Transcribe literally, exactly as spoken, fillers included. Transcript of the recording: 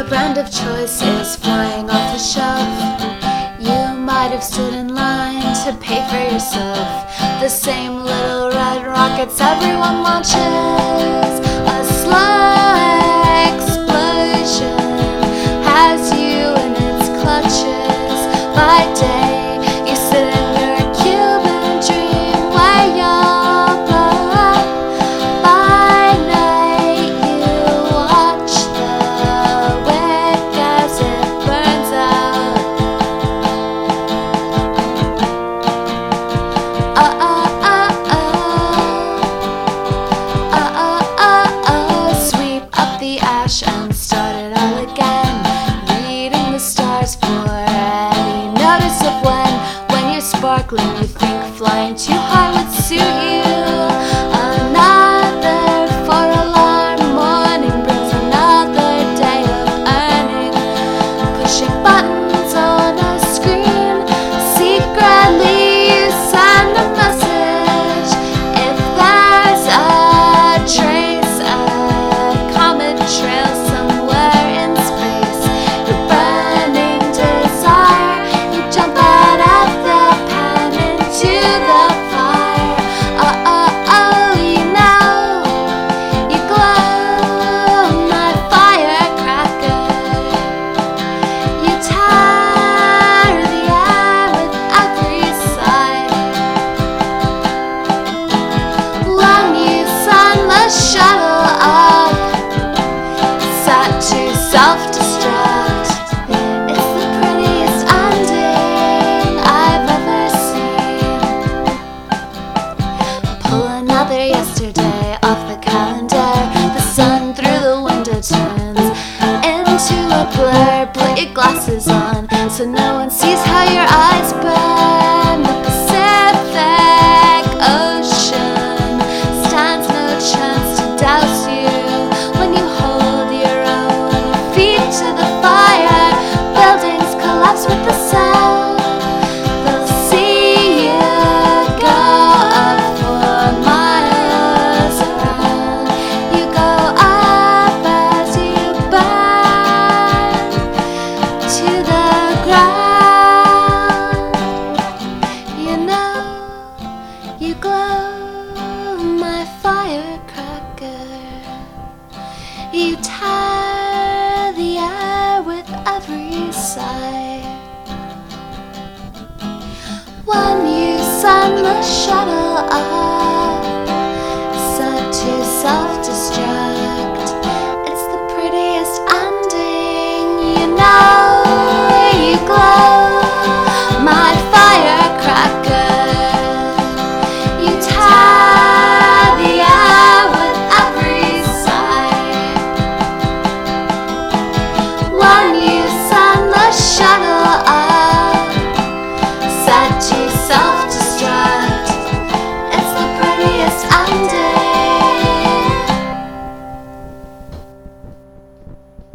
Your brand of choice is flying off the shelf. You might have stood in line to pay for yourself. The same little red rockets everyone launches. A slow explosion has you in its clutches. By day, you sit in your Cuban dream where you'll blow up. By night, you watch the wick as it burns out. Uh uh uh uh uh uh uh uh Sweep up the ash and start it all again. Reading the stars for any notice of when When you're sparkling, you think flying too high would suit you. Another four-alarm morning brings another day of earning. Pushing buttons on a screen, secretly you send a message. If there's a trace, a comet trail somewhere in space, your burning desire, you jump out of the pen into the fire. Oh, oh, oh, you know, you glow, my firecracker. You tear the air with every sigh. When you send the shuttle up, set to self-destruct, it's the prettiest ending I've ever seen. Pull another yesterday off the calendar. The sun through the window turns into a blur. Put your glasses on so no one sees how your eyes burn. The Pacific Ocean stands no chance to douse you when you hold your own feet to the fire. Buildings collapse with the sound. They'll see you go up for miles around. You go up as you burn to the ground. You know, you glow, my firecracker. You tear the air with every sigh. When you send the shuttle up,